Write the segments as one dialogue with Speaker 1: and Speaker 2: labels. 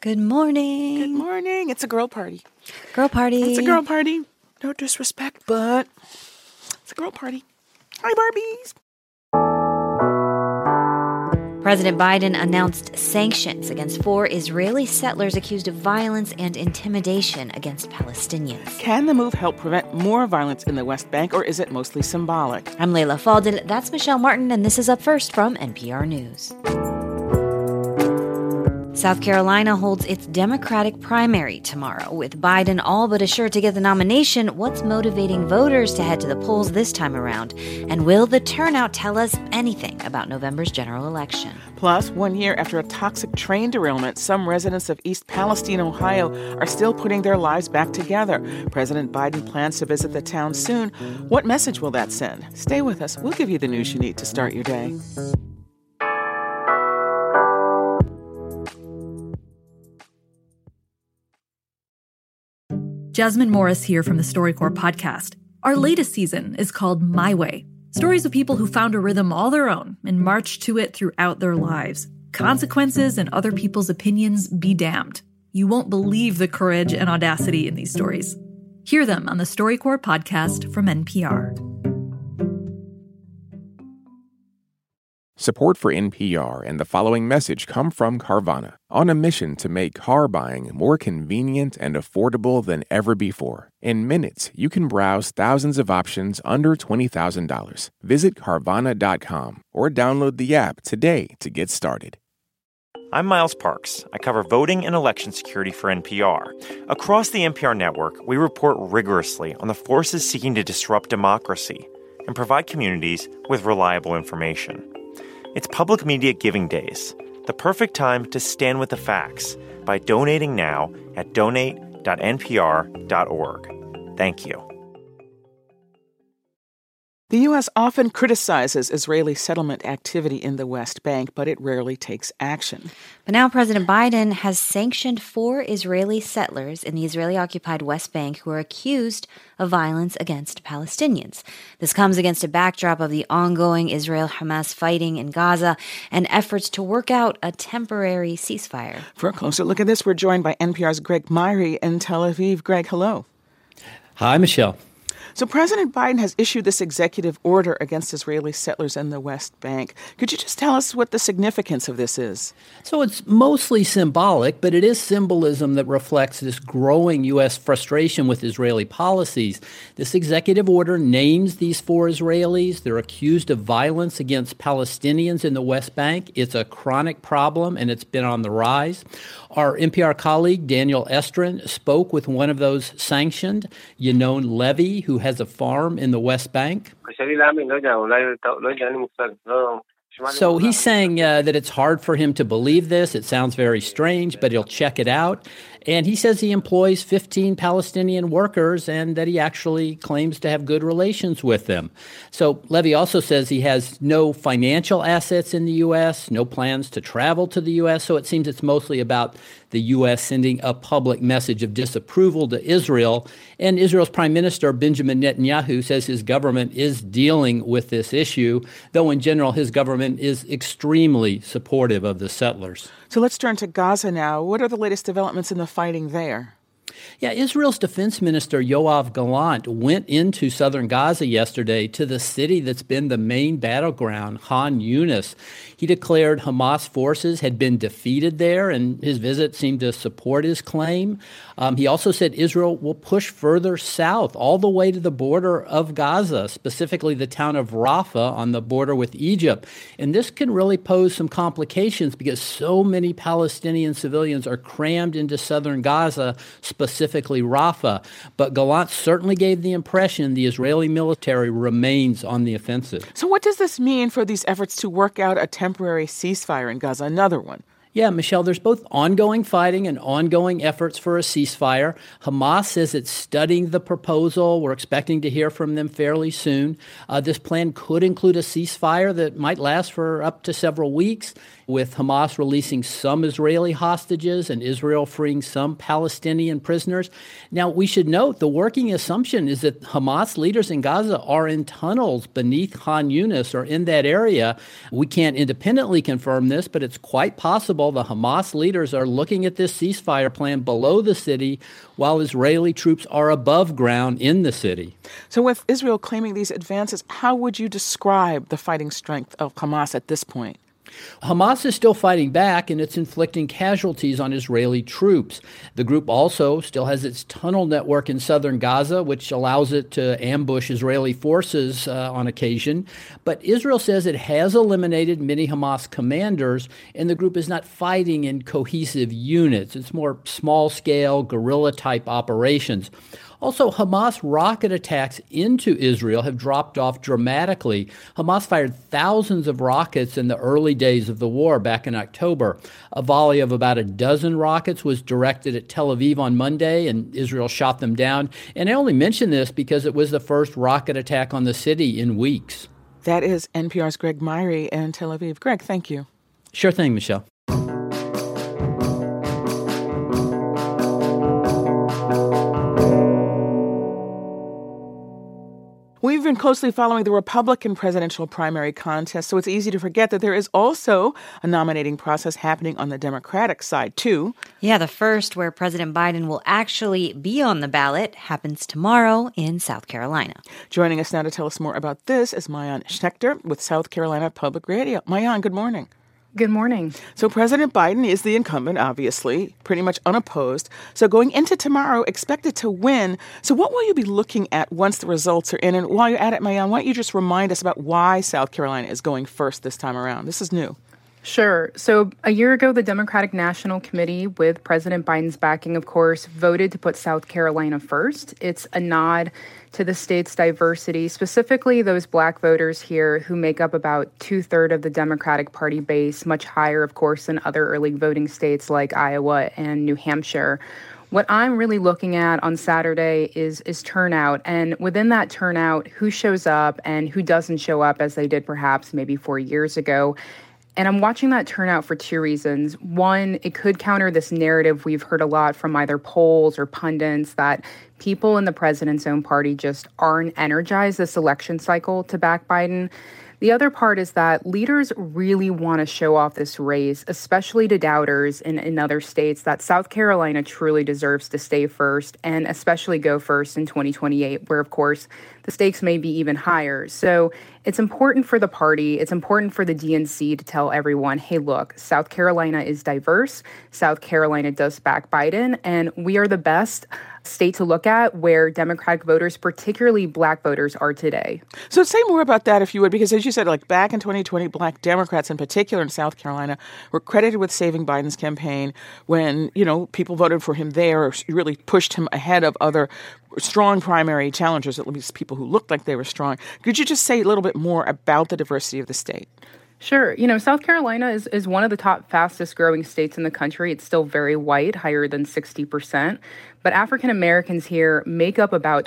Speaker 1: Good morning.
Speaker 2: Good morning. It's a girl party.
Speaker 1: Girl party.
Speaker 2: It's a girl party. No disrespect, but it's a girl party. Hi, Barbies.
Speaker 1: President Biden announced sanctions against 4 Israeli settlers accused of violence and intimidation against Palestinians.
Speaker 2: Can the move help prevent more violence in the West Bank, or is it mostly symbolic?
Speaker 1: I'm Leila Fadel. That's Michelle Martin, and this is Up First from NPR News. South Carolina holds its Democratic primary tomorrow, with Biden all but assured to get the nomination. What's motivating voters to head to the polls this time around? And will the turnout tell us anything about November's general election?
Speaker 2: Plus, 1 year after a toxic train derailment, some residents of East Palestine, Ohio, are still putting their lives back together. President Biden plans to visit the town soon. What message will that send? Stay with us. We'll give you the news you need to start your day.
Speaker 3: Jasmine Morris here from the StoryCorps podcast. Our latest season is called My Way. Stories of people who found a rhythm all their own and marched to it throughout their lives. Consequences and other people's opinions be damned. You won't believe the courage and audacity in these stories. Hear them on the StoryCorps podcast from NPR.
Speaker 4: Support for NPR and the following message come from Carvana, on a mission to make car buying more convenient and affordable than ever before. In minutes, you can browse thousands of options under $20,000. Visit Carvana.com or download the app today to get started.
Speaker 5: I'm Miles Parks. I cover voting and election security for NPR. Across the NPR network, we report rigorously on the forces seeking to disrupt democracy and provide communities with reliable information. It's Public Media Giving Days, the perfect time to stand with the facts by donating now at donate.npr.org. Thank you.
Speaker 2: The U.S. often criticizes Israeli settlement activity in the West Bank, but it rarely takes action.
Speaker 1: But now President Biden has sanctioned 4 Israeli settlers in the Israeli-occupied West Bank who are accused of violence against Palestinians. This comes against a backdrop of the ongoing Israel-Hamas fighting in Gaza and efforts to work out a temporary ceasefire.
Speaker 2: For a closer look at this, we're joined by NPR's Greg Myrie in Tel Aviv. Greg, hello.
Speaker 6: Hi, Michelle.
Speaker 2: So President Biden has issued this executive order against Israeli settlers in the West Bank. Could you just tell us what the significance of this is?
Speaker 6: So it's mostly symbolic, but it is symbolism that reflects this growing U.S. frustration with Israeli policies. This executive order names these 4 Israelis. They're accused of violence against Palestinians in the West Bank. It's a chronic problem, and it's been on the rise. Our NPR colleague, Daniel Estrin, spoke with one of those sanctioned, Yenon Levy, who has a farm in the West Bank. So he's saying that it's hard for him to believe this. It sounds very strange, but he'll check it out. And he says he employs 15 Palestinian workers and that he actually claims to have good relations with them. So Levy also says he has no financial assets in the U.S., no plans to travel to the U.S., so it seems it's mostly about the U.S. sending a public message of disapproval to Israel. And Israel's Prime Minister Benjamin Netanyahu says his government is dealing with this issue, though in general his government is extremely supportive of the settlers.
Speaker 2: So let's turn to Gaza now. What are the latest developments in the fighting there?
Speaker 6: Yeah, Israel's defense minister Yoav Gallant went into southern Gaza yesterday to the city that's been the main battleground, Khan Yunis. He declared Hamas forces had been defeated there, and his visit seemed to support his claim. He also said Israel will push further south, all the way to the border of Gaza, specifically the town of Rafah on the border with Egypt. And this can really pose some complications because so many Palestinian civilians are crammed into southern Gaza, specifically Rafah. But Gallant certainly gave the impression the Israeli military remains on the offensive.
Speaker 2: So what does this mean for these efforts to work out a temporary ceasefire in Gaza, another one?
Speaker 6: Yeah, Michelle, there's both ongoing fighting and ongoing efforts for a ceasefire. Hamas says it's studying the proposal. We're expecting to hear from them fairly soon. This plan could include a ceasefire that might last for up to several weeks. with Hamas releasing some Israeli hostages and Israel freeing some Palestinian prisoners. Now, we should note the working assumption is that Hamas leaders in Gaza are in tunnels beneath Khan Yunis or in that area. We can't independently confirm this, but it's quite possible the Hamas leaders are looking at this ceasefire plan below the city while Israeli troops are above ground in the city.
Speaker 2: So with Israel claiming these advances, how would you describe the fighting strength of Hamas at this point?
Speaker 6: Hamas is still fighting back, and it's inflicting casualties on Israeli troops. The group also still has its tunnel network in southern Gaza, which allows it to ambush Israeli forces on occasion. But Israel says it has eliminated many Hamas commanders, and the group is not fighting in cohesive units. It's more small-scale, guerrilla-type operations. Also, Hamas rocket attacks into Israel have dropped off dramatically. Hamas fired thousands of rockets in the early days of the war back in October. A volley of about a dozen rockets was directed at Tel Aviv on Monday, and Israel shot them down. And I only mention this because it was the first rocket attack on the city in weeks.
Speaker 2: That is NPR's Greg Myrie in Tel Aviv. Greg, thank you.
Speaker 6: Sure thing, Michelle.
Speaker 2: We've been closely following the Republican presidential primary contest, so it's easy to forget that there is also a nominating process happening on the Democratic side, too.
Speaker 1: Yeah, the first, where President Biden will actually be on the ballot, happens tomorrow in South Carolina.
Speaker 2: Joining us now to tell us more about this is Maayan Schechter with South Carolina Public Radio. Maayan, good morning.
Speaker 7: Good morning.
Speaker 2: So President Biden is the incumbent, obviously, pretty much unopposed. So going into tomorrow, expected to win. So what will you be looking at once the results are in? And while you're at it, Maayan, why don't you just remind us about why South Carolina is going first this time around? This is new.
Speaker 7: Sure. So a year ago, the Democratic National Committee, with President Biden's backing, of course, voted to put South Carolina first. It's a nod to the state's diversity, specifically those Black voters here who make up about 2/3 of the Democratic Party base, much higher, of course, than other early voting states like Iowa and New Hampshire. What I'm really looking at on Saturday is turnout, and within that turnout, who shows up and who doesn't show up as they did perhaps maybe 4 years ago. And I'm watching that turnout for two reasons. One, it could counter this narrative we've heard a lot from either polls or pundits that people in the president's own party just aren't energized this election cycle to back Biden. The other part is that leaders really want to show off this race, especially to doubters in other states, that South Carolina truly deserves to stay first and especially go first in 2028, where, of course, the stakes may be even higher. So it's important for the party, it's important for the DNC to tell everyone, hey, look, South Carolina is diverse, South Carolina does back Biden, and we are the best state to look at where Democratic voters, particularly Black voters, are today.
Speaker 2: So say more about that, if you would, because as you said, like back in 2020, Black Democrats in particular in South Carolina were credited with saving Biden's campaign when, you know, people voted for him there, or really pushed him ahead of other strong primary challengers, at least people who looked like they were strong. Could you just say a little bit more about the diversity of the state?
Speaker 7: Sure. You know, South Carolina is one of the top fastest growing states in the country. It's still very white, higher than 60%. But African Americans here make up about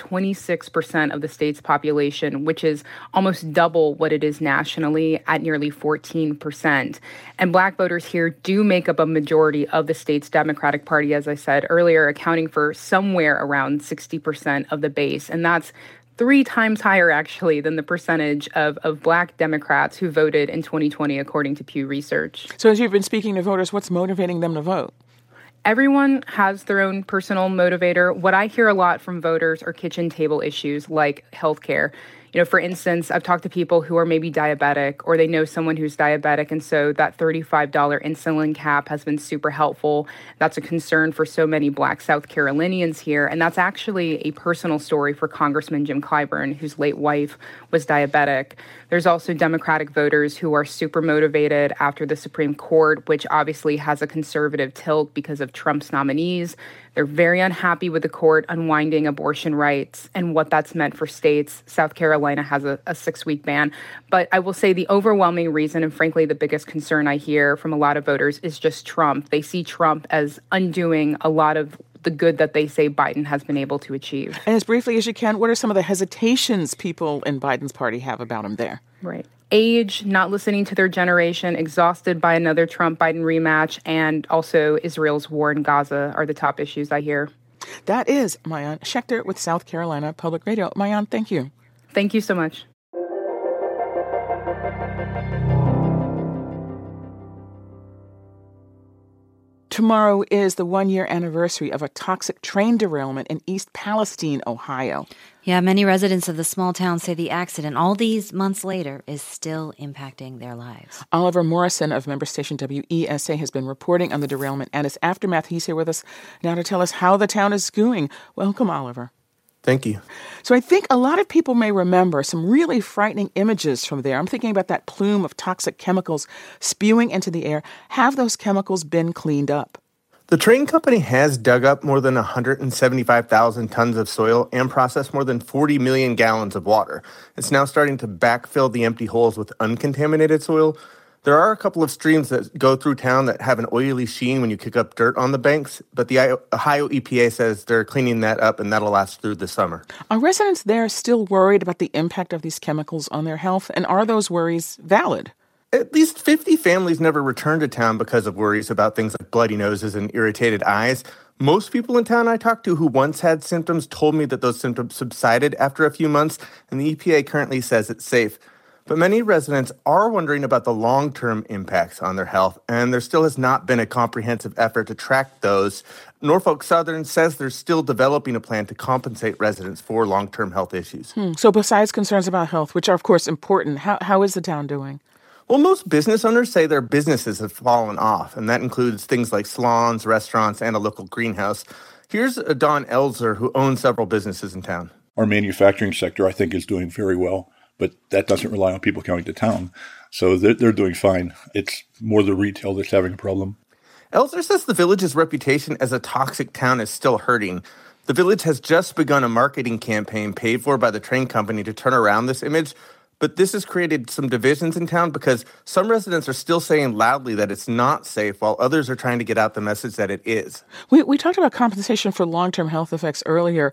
Speaker 7: 26% of the state's population, which is almost double what it is nationally at nearly 14%. And Black voters here do make up a majority of the state's Democratic Party, as I said earlier, accounting for somewhere around 60% of the base. And that's 3 times higher, actually, than the percentage of Black Democrats who voted in 2020, according to Pew Research.
Speaker 2: So as you've been speaking to voters, what's motivating them to vote?
Speaker 7: Everyone has their own personal motivator. What I hear a lot from voters are kitchen table issues like healthcare. You know, for instance, I've talked to people who are maybe diabetic, or they know someone who's diabetic, and so that $35 insulin cap has been super helpful. That's a concern for so many Black South Carolinians here, and that's actually a personal story for Congressman Jim Clyburn, whose late wife was diabetic. There's also Democratic voters who are super motivated after the Supreme Court, which obviously has a conservative tilt because of Trump's nominees. They're very unhappy with the court unwinding abortion rights and what that's meant for states. South Carolina has a 6-week ban. But I will say the overwhelming reason, and frankly the biggest concern I hear from a lot of voters, is just Trump. They see Trump as undoing a lot of the good that they say Biden has been able to achieve.
Speaker 2: And as briefly as you can, what are some of the hesitations people in Biden's party have about him there?
Speaker 7: Right. Age, not listening to their generation, exhausted by another Trump-Biden rematch, and also Israel's war in Gaza are the top issues I hear.
Speaker 2: That is Maayan Schechter with South Carolina Public Radio. Maayan, thank you.
Speaker 7: Thank you so much.
Speaker 2: Tomorrow is the one-year anniversary of a toxic train derailment in East Palestine, Ohio.
Speaker 1: Yeah, many residents of the small town say the accident, all these months later, is still impacting their lives.
Speaker 2: Oliver Morrison of member station WESA has been reporting on the derailment and its aftermath. He's here with us now to tell us how the town is doing. Welcome, Oliver.
Speaker 8: Thank you.
Speaker 2: So I think a lot of people may remember some really frightening images from there. I'm thinking about that plume of toxic chemicals spewing into the air. Have those chemicals been cleaned up?
Speaker 8: The train company has dug up more than 175,000 tons of soil and processed more than 40 million gallons of water. It's now starting to backfill the empty holes with uncontaminated soil. There are a couple of streams that go through town that have an oily sheen when you kick up dirt on the banks, but the Ohio EPA says they're cleaning that up and that'll last through the summer.
Speaker 2: Are residents there still worried about the impact of these chemicals on their health, and are those worries valid?
Speaker 8: At least 50 families never returned to town because of worries about things like bloody noses and irritated eyes. Most people in town I talked to who once had symptoms told me that those symptoms subsided after a few months, and the EPA currently says it's safe. But many residents are wondering about the long-term impacts on their health, and there still has not been a comprehensive effort to track those. Norfolk Southern says they're still developing a plan to compensate residents for long-term health issues.
Speaker 2: So besides concerns about health, which are, of course, important, how is the town doing?
Speaker 8: Well, most business owners say their businesses have fallen off, and that includes things like salons, restaurants, and a local greenhouse. Here's Don Elzer, who owns several businesses in town.
Speaker 9: Our manufacturing sector, I think, is doing very well. But that doesn't rely on people coming to town. So they're doing fine. It's more the retail that's having a problem.
Speaker 8: Elzer says the village's reputation as a toxic town is still hurting. The village has just begun a marketing campaign paid for by the train company to turn around this image. But this has created some divisions in town because some residents are still saying loudly that it's not safe, while others are trying to get out the message that it is.
Speaker 2: We talked about compensation for long-term health effects earlier.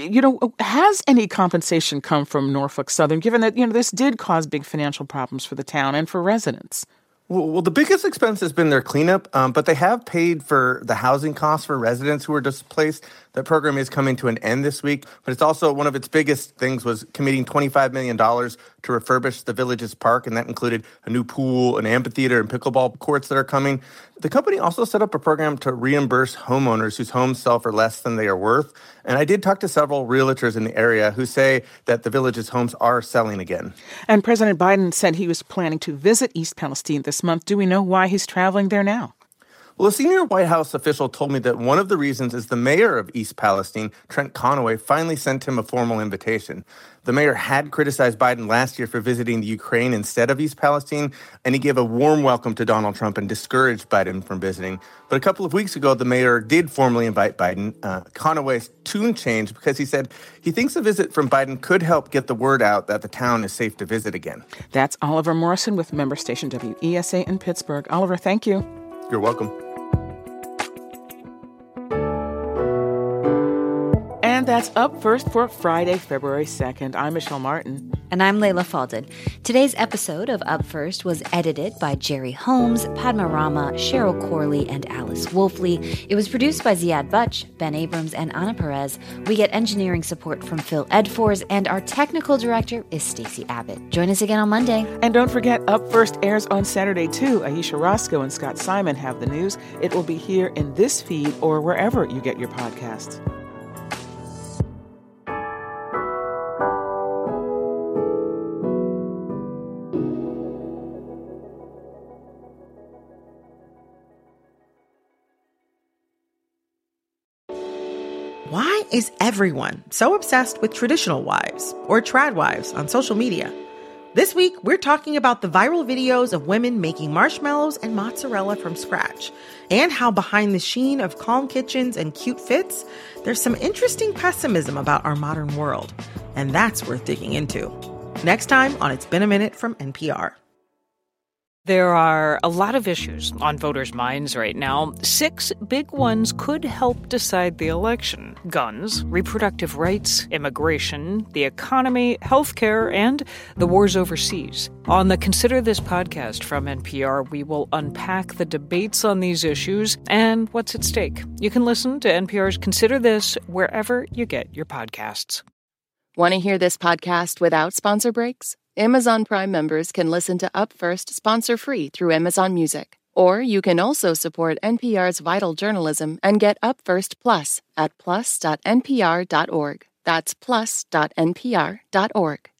Speaker 2: Has any compensation come from Norfolk Southern, given that, this did cause big financial problems for the town and for residents?
Speaker 8: Well, the biggest expense has been their cleanup, but they have paid for the housing costs for residents who were displaced. That program is coming to an end this week, but it's also one of its biggest things was committing $25 million to refurbish the village's park, and that included a new pool, an amphitheater, and pickleball courts that are coming. The company also set up a program to reimburse homeowners whose homes sell for less than they are worth, and I did talk to several realtors in the area who say that the village's homes are selling again.
Speaker 2: And President Biden said he was planning to visit East Palestine this month. Do we know why he's traveling there now?
Speaker 8: Well, a senior White House official told me that one of the reasons is the mayor of East Palestine, Trent Conaway, finally sent him a formal invitation. The mayor had criticized Biden last year for visiting the Ukraine instead of East Palestine, and he gave a warm welcome to Donald Trump and discouraged Biden from visiting. But a couple of weeks ago, the mayor did formally invite Biden. Conaway's tune changed because he said he thinks a visit from Biden could help get the word out that the town is safe to visit again.
Speaker 2: That's Oliver Morrison with member station WESA in Pittsburgh. Oliver, thank you.
Speaker 8: You're welcome.
Speaker 2: And that's Up First for Friday, February 2nd. I'm Michelle Martin.
Speaker 1: And I'm Layla Falded. Today's episode of Up First was edited by Jerry Holmes, Padma Rama, Cheryl Corley, and Alice Wolfley. It was produced by Ziad Butch, Ben Abrams, and Anna Perez. We get engineering support from Phil Edfors, and our technical director is Stacey Abbott. Join us again on Monday.
Speaker 2: And don't forget, Up First airs on Saturday, too. Aisha Roscoe and Scott Simon have the news. It will be here in this feed or wherever you get your podcasts.
Speaker 10: Why is everyone so obsessed with traditional wives or trad wives on social media? This week, we're talking about the viral videos of women making marshmallows and mozzarella from scratch, and how behind the sheen of calm kitchens and cute fits, there's some interesting pessimism about our modern world. And that's worth digging into. Next time on It's Been a Minute from NPR.
Speaker 11: There are a lot of issues on voters' minds right now. 6 big ones could help decide the election: guns, reproductive rights, immigration, the economy, healthcare, and the wars overseas. On the Consider This podcast from NPR, we will unpack the debates on these issues and what's at stake. You can listen to NPR's Consider This wherever you get your podcasts.
Speaker 12: Want to hear this podcast without sponsor breaks? Amazon Prime members can listen to Up First sponsor-free through Amazon Music. Or you can also support NPR's vital journalism and get Up First Plus at plus.npr.org. That's plus.npr.org.